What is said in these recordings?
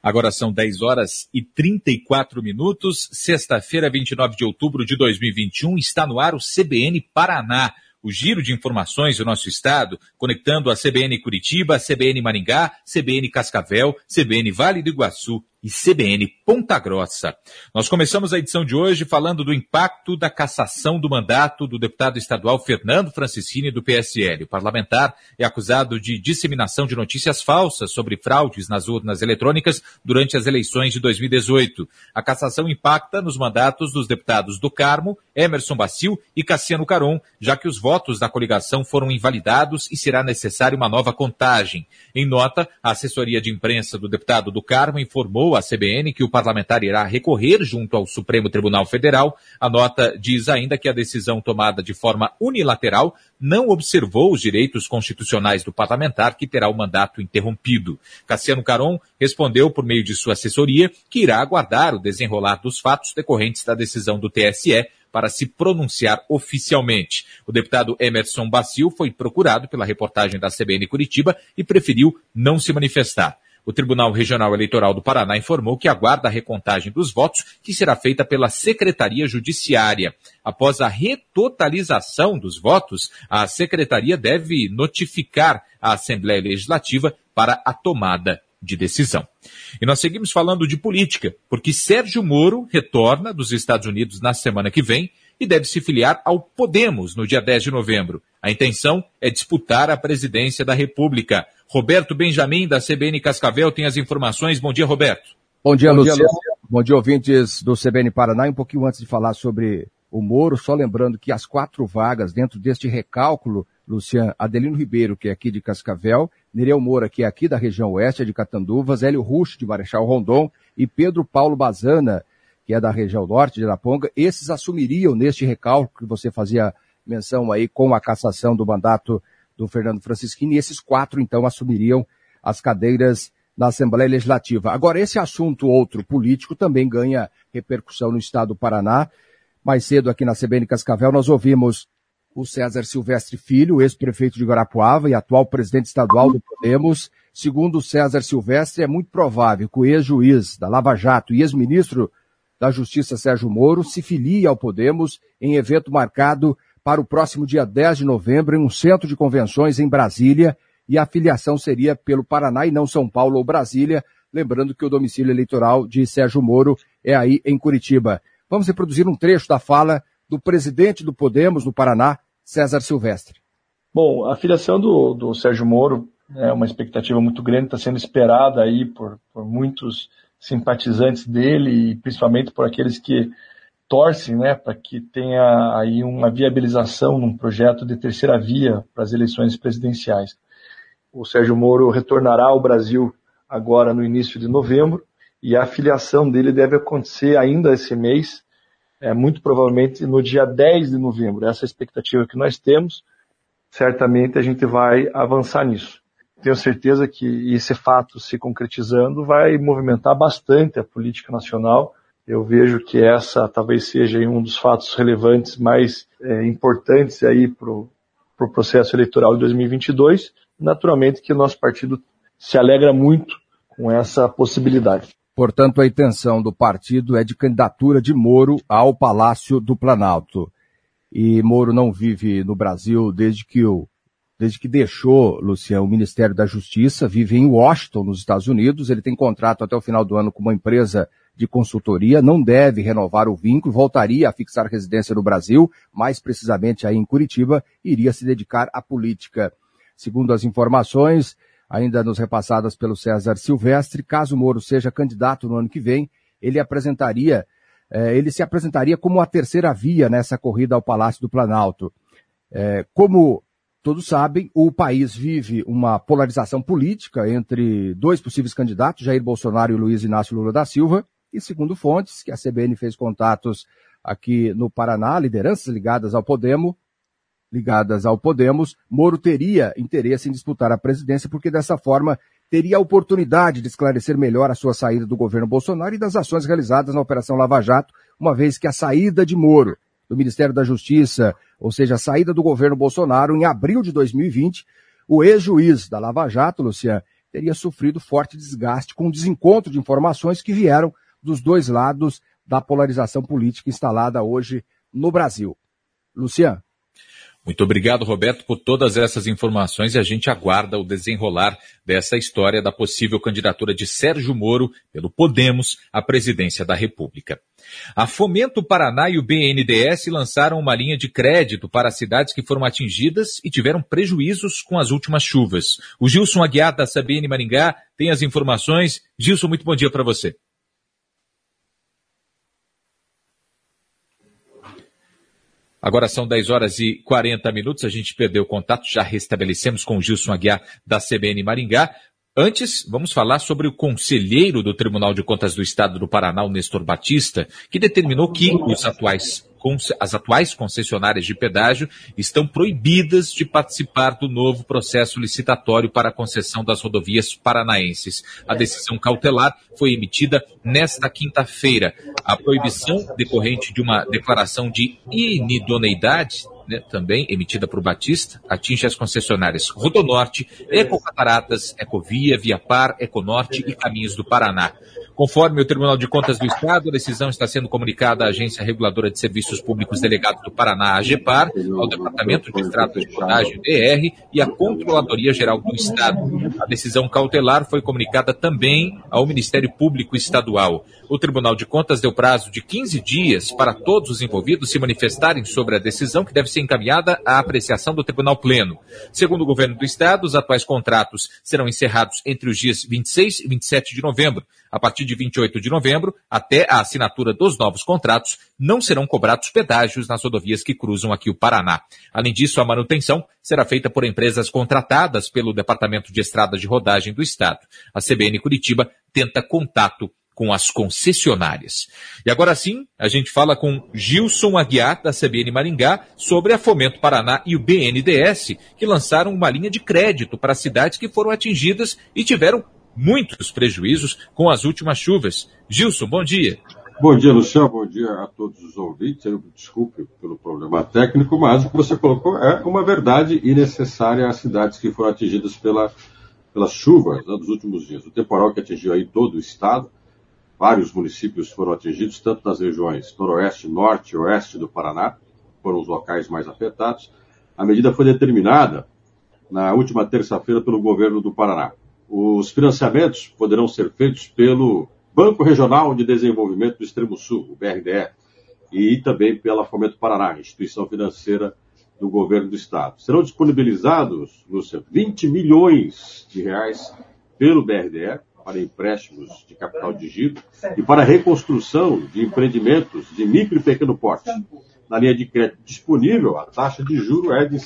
Agora são 10 horas e 34 minutos, sexta-feira, 29 de outubro de 2021, está no ar o CBN Paraná, o giro de informações do nosso estado, conectando a CBN Curitiba, CBN Maringá, CBN Cascavel, CBN Vale do Iguaçu e CBN Ponta Grossa. Nós começamos a edição de hoje falando do impacto da cassação do mandato do deputado estadual Fernando Francischini do PSL. O parlamentar é acusado de disseminação de notícias falsas sobre fraudes nas urnas eletrônicas durante as eleições de 2018. A cassação impacta nos mandatos dos deputados do Carmo, Emerson Bacil e Cassiano Caron, já que os votos da coligação foram invalidados e será necessária uma nova contagem. Em nota, a assessoria de imprensa do deputado do Carmo informou à CBN que o parlamentar irá recorrer junto ao Supremo Tribunal Federal. A nota diz ainda que a decisão tomada de forma unilateral não observou os direitos constitucionais do parlamentar, que terá o mandato interrompido. Cassiano Caron respondeu por meio de sua assessoria que irá aguardar o desenrolar dos fatos decorrentes da decisão do TSE para se pronunciar oficialmente. O deputado Emerson Bacil foi procurado pela reportagem da CBN Curitiba e preferiu não se manifestar. O Tribunal Regional Eleitoral do Paraná informou que aguarda a recontagem dos votos, que será feita pela Secretaria Judiciária. Após a retotalização dos votos, a Secretaria deve notificar a Assembleia Legislativa para a tomada de decisão. E nós seguimos falando de política, porque Sérgio Moro retorna dos Estados Unidos na semana que vem e deve se filiar ao Podemos no dia 10 de novembro. A intenção é disputar a presidência da República. Roberto Benjamin, da CBN Cascavel, tem as informações. Bom dia, Roberto. Bom dia, Luciano. Bom dia, ouvintes do CBN Paraná. E um pouquinho antes de falar sobre o Moro, só lembrando que as 4 vagas dentro deste recálculo, Luciano, Adelino Ribeiro, que é aqui de Cascavel, Nereu Moura, que é aqui da região oeste, de Catanduvas, Hélio Rusch, de Marechal Rondon, e Pedro Paulo Bazana, que é da região norte de Araponga, esses assumiriam neste recálculo que você fazia menção aí com a cassação do mandato do Fernando Francischini, e esses 4, então, assumiriam as cadeiras na Assembleia Legislativa. Agora, esse assunto outro político também ganha repercussão no estado do Paraná. Mais cedo aqui na CBN Cascavel nós ouvimos o César Silvestre Filho, ex-prefeito de Guarapuava e atual presidente estadual do Podemos. Segundo o César Silvestre, é muito provável que o ex-juiz da Lava Jato e ex-ministro da Justiça Sérgio Moro se filie ao Podemos em evento marcado para o próximo dia 10 de novembro em um centro de convenções em Brasília, e a filiação seria pelo Paraná e não São Paulo ou Brasília, lembrando que o domicílio eleitoral de Sérgio Moro é aí em Curitiba. Vamos reproduzir um trecho da fala do presidente do Podemos no Paraná, César Silvestre. Bom, a filiação do Sérgio Moro é uma expectativa muito grande, está sendo esperada aí por muitos simpatizantes dele e principalmente por aqueles que torcem, né, para que tenha aí uma viabilização num projeto de terceira via para as eleições presidenciais. O Sérgio Moro retornará ao Brasil agora no início de novembro e a filiação dele deve acontecer ainda esse mês, muito provavelmente no dia 10 de novembro. Essa é a expectativa que nós temos. Certamente a gente vai avançar nisso. Tenho certeza que esse fato se concretizando vai movimentar bastante a política nacional. Eu vejo que essa talvez seja um dos fatos relevantes mais importantes aí para o processo eleitoral de 2022. Naturalmente que o nosso partido se alegra muito com essa possibilidade. Portanto, a intenção do partido é de candidatura de Moro ao Palácio do Planalto. E Moro não vive no Brasil desde que deixou, Luciano, o Ministério da Justiça, vive em Washington, nos Estados Unidos. Ele tem contrato até o final do ano com uma empresa de consultoria, não deve renovar o vínculo, voltaria a fixar residência no Brasil, mais precisamente aí em Curitiba, iria se dedicar à política. Segundo as informações, ainda nos repassadas pelo César Silvestre, caso Moro seja candidato no ano que vem, ele se apresentaria como a terceira via nessa corrida ao Palácio do Planalto. Como todos sabem, o país vive uma polarização política entre 2 possíveis candidatos, Jair Bolsonaro e Luiz Inácio Lula da Silva, e segundo fontes, que a CBN fez contatos aqui no Paraná, lideranças ligadas ao Podemos, Moro teria interesse em disputar a presidência porque dessa forma teria a oportunidade de esclarecer melhor a sua saída do governo Bolsonaro e das ações realizadas na Operação Lava Jato, uma vez que a saída de Moro do Ministério da Justiça, ou seja, a saída do governo Bolsonaro em abril de 2020, o ex-juiz da Lava Jato, Luciano, teria sofrido forte desgaste com o desencontro de informações que vieram dos dois lados da polarização política instalada hoje no Brasil. Luciano. Muito obrigado, Roberto, por todas essas informações, e a gente aguarda o desenrolar dessa história da possível candidatura de Sérgio Moro pelo Podemos à presidência da República. A Fomento Paraná e o BNDES lançaram uma linha de crédito para as cidades que foram atingidas e tiveram prejuízos com as últimas chuvas. O Gilson Aguiar, da CBN Maringá, tem as informações. Gilson, muito bom dia para você. Agora são 10h40, a gente perdeu o contato, já restabelecemos com o Gilson Aguiar, da CBN Maringá. Antes, vamos falar sobre o conselheiro do Tribunal de Contas do Estado do Paraná, o Nestor Batista, que determinou que as atuais concessionárias de pedágio estão proibidas de participar do novo processo licitatório para a concessão das rodovias paranaenses. A decisão cautelar foi emitida nesta quinta-feira. A proibição decorrente de uma declaração de inidoneidade, também emitida por Batista, atinge as concessionárias Rodonorte, Ecocataratas, Ecovia, Viapar, Econorte e Caminhos do Paraná. Conforme o Tribunal de Contas do Estado, a decisão está sendo comunicada à Agência Reguladora de Serviços Públicos Delegado do Paraná, AGEPAR, ao Departamento de Estradas de Rodagem, DR, e à Controladoria Geral do Estado. A decisão cautelar foi comunicada também ao Ministério Público Estadual. O Tribunal de Contas deu prazo de 15 dias para todos os envolvidos se manifestarem sobre a decisão, que deve ser encaminhada à apreciação do Tribunal Pleno. Segundo o Governo do Estado, os atuais contratos serão encerrados entre os dias 26 e 27 de novembro. A partir de 28 de novembro, até a assinatura dos novos contratos, não serão cobrados pedágios nas rodovias que cruzam aqui o Paraná. Além disso, a manutenção será feita por empresas contratadas pelo Departamento de Estradas de Rodagem do Estado. A CBN Curitiba tenta contato com as concessionárias. E agora sim, a gente fala com Gilson Aguiar, da CBN Maringá, sobre a Fomento Paraná e o BNDES, que lançaram uma linha de crédito para cidades que foram atingidas e tiveram muitos prejuízos com as últimas chuvas. Gilson, bom dia. Bom dia, Luciano. Bom dia a todos os ouvintes. Eu desculpe pelo problema técnico, mas o que você colocou é uma verdade e necessária às cidades que foram atingidas pelas chuvas dos últimos dias. O temporal que atingiu aí todo o estado, vários municípios foram atingidos, tanto nas regiões noroeste, norte e oeste do Paraná, foram os locais mais afetados. A medida foi determinada na última terça-feira pelo governo do Paraná. Os financiamentos poderão ser feitos pelo Banco Regional de Desenvolvimento do Extremo Sul, o BRDE, e também pela Fomento Paraná, instituição financeira do governo do estado. Serão disponibilizados, Lúcia, 20 milhões de reais pelo BRDE para empréstimos de capital de giro e para a reconstrução de empreendimentos de micro e pequeno porte. Na linha de crédito disponível, a taxa de juro é de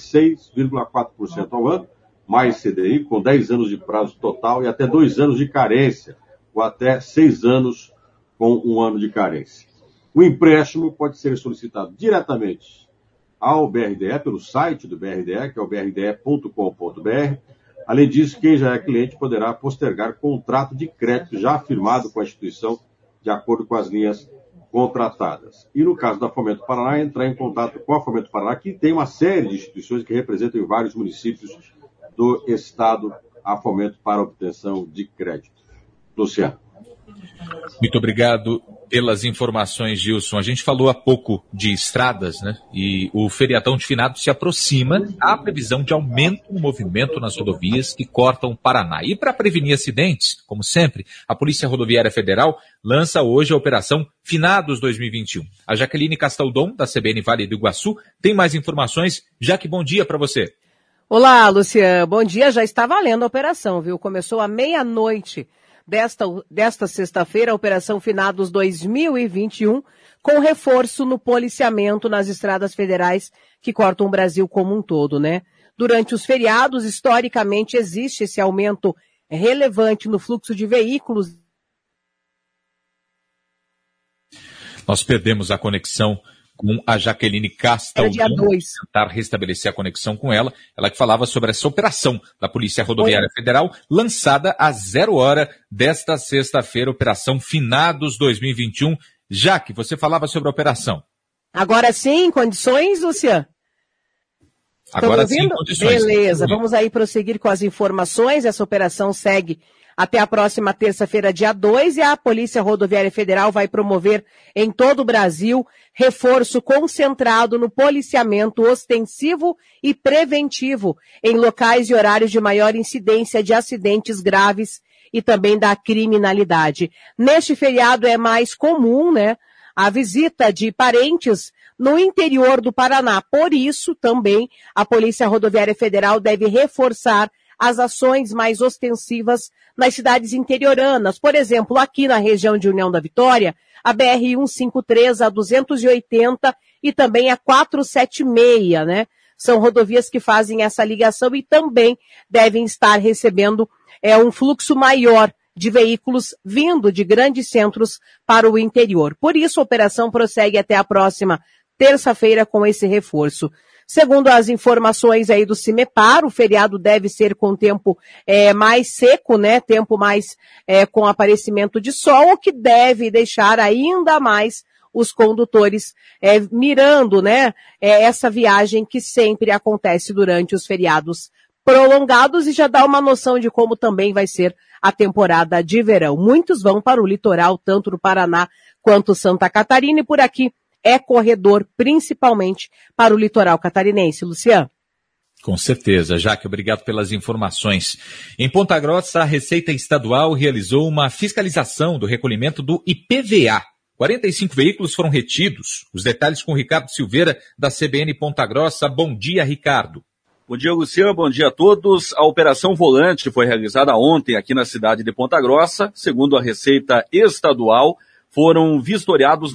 6,4% ao ano, mais CDI, com 10 anos de prazo total e até 2 anos de carência, ou até 6 anos com 1 ano de carência. O empréstimo pode ser solicitado diretamente ao BRDE, pelo site do BRDE, que é o brde.com.br. Além disso, quem já é cliente poderá postergar contrato de crédito já firmado com a instituição, de acordo com as linhas contratadas. E no caso da Fomento Paraná, entrar em contato com a Fomento Paraná, que tem uma série de instituições que representam em vários municípios do Estado a fomento para a obtenção de crédito. Luciano. Muito obrigado pelas informações, Gilson. A gente falou há pouco de estradas, né? E o feriadão de finados se aproxima. Há previsão de aumento no movimento nas rodovias que cortam o Paraná. E para prevenir acidentes, como sempre, a Polícia Rodoviária Federal lança hoje a Operação Finados 2021. A Jaqueline Castaldon, da CBN Vale do Iguaçu, tem mais informações. Jaque, bom dia para você. Olá, Luciano. Bom dia. Já está valendo a operação, viu? Começou à meia-noite desta sexta-feira, a Operação Finados 2021, com reforço no policiamento nas estradas federais que cortam o Brasil como um todo, né? Durante os feriados, historicamente, existe esse aumento relevante no fluxo de veículos. Nós perdemos a conexão com a Jaqueline Castaldon, tentar restabelecer a conexão com ela que falava sobre essa operação da Polícia Rodoviária Federal, lançada às 0h desta sexta-feira, Operação Finados 2021. Jaque, você falava sobre a operação. Agora sim, condições, Luciano? Agora sim, condições. Beleza, vamos aí prosseguir com as informações. Essa operação segue até a próxima terça-feira, dia 2, e a Polícia Rodoviária Federal vai promover em todo o Brasil reforço concentrado no policiamento ostensivo e preventivo em locais e horários de maior incidência de acidentes graves e também da criminalidade. Neste feriado é mais comum, né, a visita de parentes no interior do Paraná. Por isso, também, a Polícia Rodoviária Federal deve reforçar as ações mais ostensivas nas cidades interioranas. Por exemplo, aqui na região de União da Vitória, a BR-153, a 280 e também a 476, né? São rodovias que fazem essa ligação e também devem estar recebendo um fluxo maior de veículos vindo de grandes centros para o interior. Por isso, a operação prossegue até a próxima terça-feira com esse reforço. Segundo as informações aí do CIMEPAR, o feriado deve ser com tempo mais seco, né? Tempo mais com aparecimento de sol, o que deve deixar ainda mais os condutores mirando, né? Essa viagem que sempre acontece durante os feriados prolongados e já dá uma noção de como também vai ser a temporada de verão. Muitos vão para o litoral, tanto do Paraná quanto Santa Catarina, e por aqui é corredor, principalmente para o litoral catarinense. Luciano. Com certeza, Jaque, obrigado pelas informações. Em Ponta Grossa, a Receita Estadual realizou uma fiscalização do recolhimento do IPVA. 45 veículos foram retidos. Os detalhes com o Ricardo Silveira, da CBN Ponta Grossa. Bom dia, Ricardo. Bom dia, Luciano. Bom dia a todos. A Operação Volante foi realizada ontem aqui na cidade de Ponta Grossa. Segundo a Receita Estadual, foram vistoriados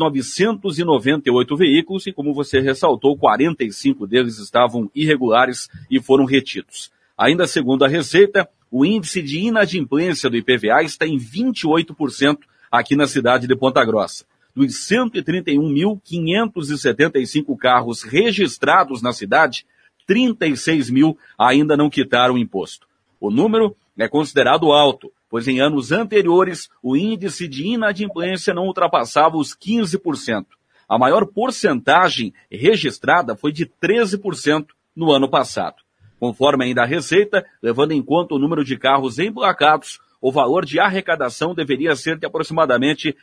998 veículos e, como você ressaltou, 45 deles estavam irregulares e foram retidos. Ainda segundo a Receita, o índice de inadimplência do IPVA está em 28% aqui na cidade de Ponta Grossa. Dos 131.575 carros registrados na cidade, 36 mil ainda não quitaram o imposto. O número é considerado alto, pois em anos anteriores o índice de inadimplência não ultrapassava os 15%. A maior porcentagem registrada foi de 13% no ano passado. Conforme ainda a Receita, levando em conta o número de carros emplacados, o valor de arrecadação deveria ser de aproximadamente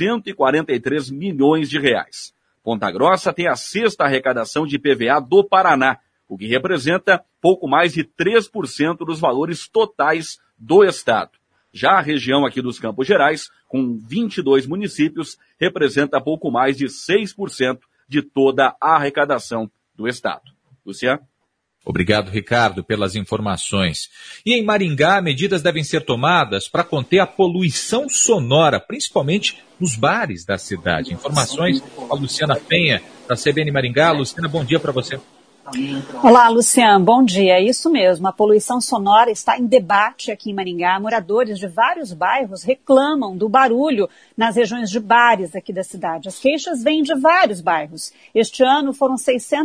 143 milhões de reais. Ponta Grossa tem a sexta arrecadação de IPVA do Paraná, o que representa pouco mais de 3% dos valores totais do estado. Já a região aqui dos Campos Gerais, com 22 municípios, representa pouco mais de 6% de toda a arrecadação do estado. Luciano? Obrigado, Ricardo, pelas informações. E em Maringá, medidas devem ser tomadas para conter a poluição sonora, principalmente nos bares da cidade. Informações com a Luciana Penha, da CBN Maringá. Luciana, bom dia para você. Olá, Luciano, bom dia. É isso mesmo, a poluição sonora está em debate aqui em Maringá. Moradores de vários bairros reclamam do barulho nas regiões de bares aqui da cidade. As queixas vêm de vários bairros. Este ano foram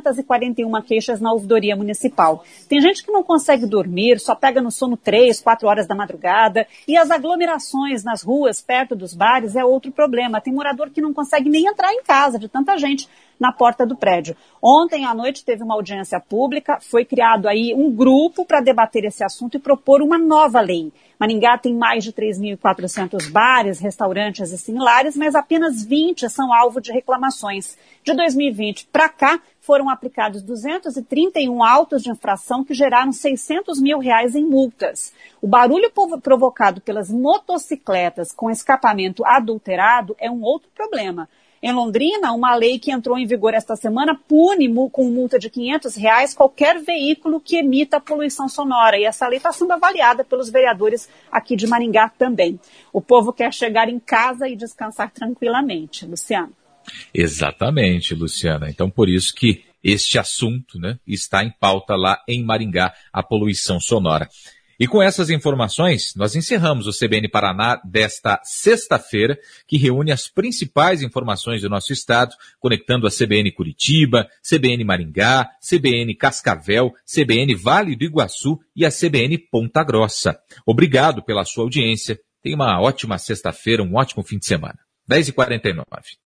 641 queixas na ouvidoria municipal. Tem gente que não consegue dormir, só pega no sono 3, 4 horas da madrugada. E as aglomerações nas ruas perto dos bares é outro problema. Tem morador que não consegue nem entrar em casa de tanta gente na porta do prédio. Ontem à noite teve uma audiência pública, foi criado aí um grupo para debater esse assunto e propor uma nova lei. Maringá tem mais de 3.400 bares, restaurantes e similares, mas apenas 20 são alvo de reclamações. De 2020 para cá, foram aplicados 231 autos de infração que geraram 600 mil reais em multas. O barulho provocado pelas motocicletas com escapamento adulterado é um outro problema. Em Londrina, uma lei que entrou em vigor esta semana pune com multa de R$500 qualquer veículo que emita poluição sonora. E essa lei está sendo avaliada pelos vereadores aqui de Maringá também. O povo quer chegar em casa e descansar tranquilamente. Luciano. Exatamente, Luciana. Então, por isso que este assunto, né, está em pauta lá em Maringá, a poluição sonora. E com essas informações, nós encerramos o CBN Paraná desta sexta-feira, que reúne as principais informações do nosso estado, conectando a CBN Curitiba, CBN Maringá, CBN Cascavel, CBN Vale do Iguaçu e a CBN Ponta Grossa. Obrigado pela sua audiência. Tenha uma ótima sexta-feira, um ótimo fim de semana. 10h49.